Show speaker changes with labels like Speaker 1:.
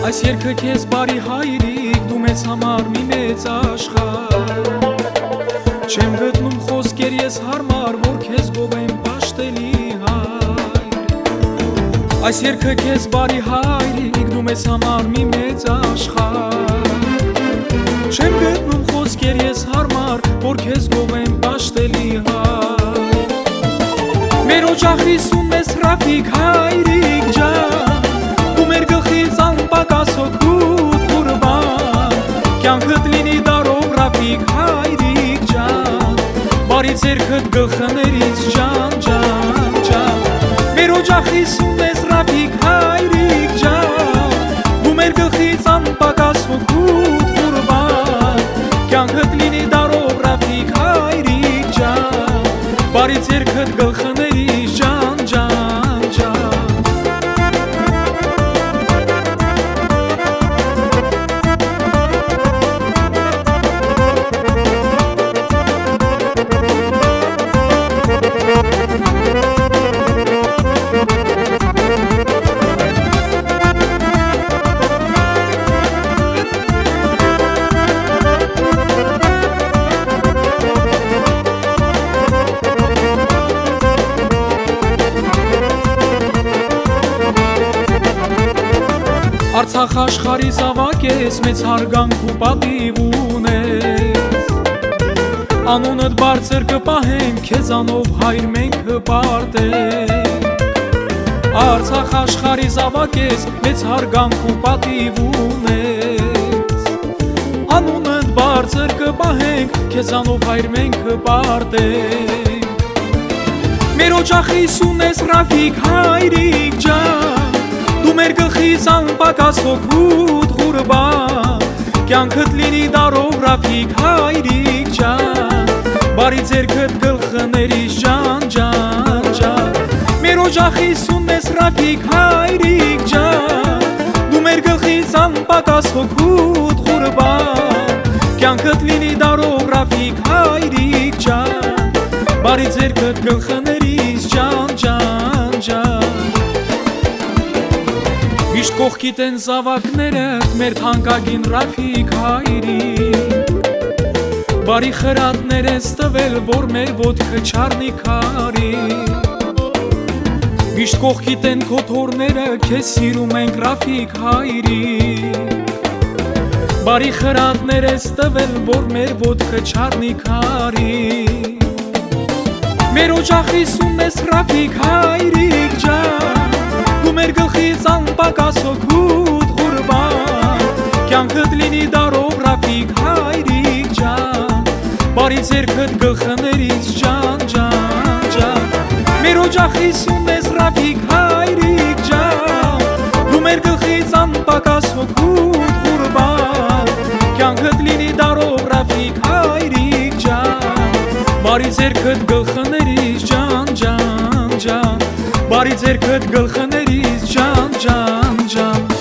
Speaker 1: Այս երգը քեզ բարի հայրիկ, դու մեզ համար մի մեծ աշխարհ։ Չեմ գտնում խոսքեր ես հարմար, որ քեզ գովեմ պաշտելի հայր։ Այս երգը քեզ բարի հայրիկ, դու մեզ համար մի մեծ աշխարհ։ Չեմ գտնում խոսքեր ես հարմար, որ քեզ գովեմ պաշտելի հայր։ Մեր օջախիսում մեզ հրավիկ հայրիկ ջան, դու մեր գլխից անպակաս հոգուտ ղուրբան, կյանքդ լինի դարով հրավիկ հայրիկ ջան, բարի ձեռքդ գլխներից ջան, ջան, ջան։ Մեր օջախիսում մեզ հրավիկ հայրիկ ջան, դու մեր գլխից անպակաս հոգուտ ղուրբան, կյանքդ լինի դարով հրավիկ հայրիկ ջան, բարի ձեռքդ գլխներից ջան, ջան, ջան։ Արցախ աշխարհի զավակ ես, մեծ հարգանք ու պատիվ ունես, անունդ բարձր կպահենք, քեզանով հայր մենք կպարտենք։ Արցախ աշխարհի զավակ ես, մեծ հարգանք ու պատիվ ունես, անունդ բարձր կպահենք, քեզանով հայր մենք կպարտենք։ Մեր օջախիս ունես հրավիկ հայրիկ ջան, դու մեր գլխից անպակաս հոգուտ ղուրբան, կյանքդ լինի դարով հրավիկ հայրիկ ջան, բարի ձեռքդ գլխներից ջան, ջան, ջան։ Մեր օջախիս ունես հրավիկ հայրիկ ջան, դու մեր գլխից անպակաս հոգուտ ղուրբան, կյանքդ լինի դարով հրավիկ հայրիկ ջան, բարի ձեռքդ գլխներից ջան, ջան, ջան։ Միշտ կողքիդ են զավակներդ, մեր թանկագին Ռաֆիկ հայրիկ, բարի խրատներ ես տվել, որ մեր ոտքը չառնի քարիկ։ Միշտ կողքիդ են քո թոռները, քեզ սիրում ենք Ռաֆիկ հայրիկ, բարի խրատներ ես տվել, որ մեր ոտքը չառնի քարիկ։ Մեր օջախիս ունես Ռաֆիկ հայրիկ ջան, դու մեր գլխից անպակաս հոգուտ ղուրբան, կյանքդ լինի դարով հրավիկ հայրիկ ջան, բարի ձեռքդ գլխներից ջան, ջան, ջան։ Մեր օջախիս ունես հրավիկ հայրիկ ջան, դու մեր գլխից անպակաս հոգուտ ղուրբան, կյանքդ լինի դարով հրավիկ հայրիկ ջան, բարի ձեռքդ գլխներից ջան, ջան, ջան, բարի ձեռքդ գլխներից ջան, ջան, ջան։